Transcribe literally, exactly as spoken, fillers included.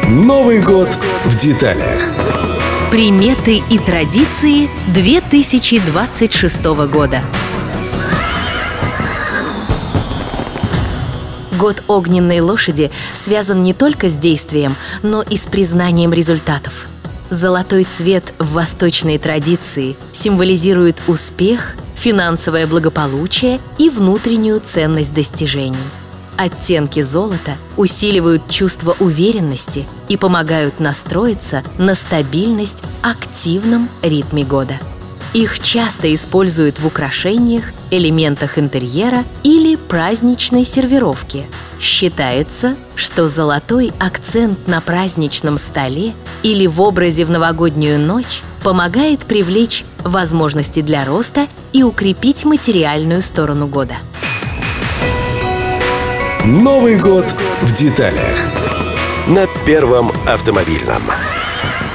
Новый год в деталях. Приметы и традиции две тысячи двадцать шестого года. Год огненной лошади связан не только с действием, но и с признанием результатов. Золотой цвет в восточной традиции символизирует успех, финансовое благополучие и внутреннюю ценность достижений. Оттенки золота усиливают чувство уверенности и помогают настроиться на стабильность в активном ритме года. Их часто используют в украшениях, элементах интерьера или праздничной сервировке. Считается, что золотой акцент на праздничном столе или в образе в новогоднюю ночь помогает привлечь возможности для роста и укрепить материальную сторону года. Новый год в деталях. На Первом автомобильном.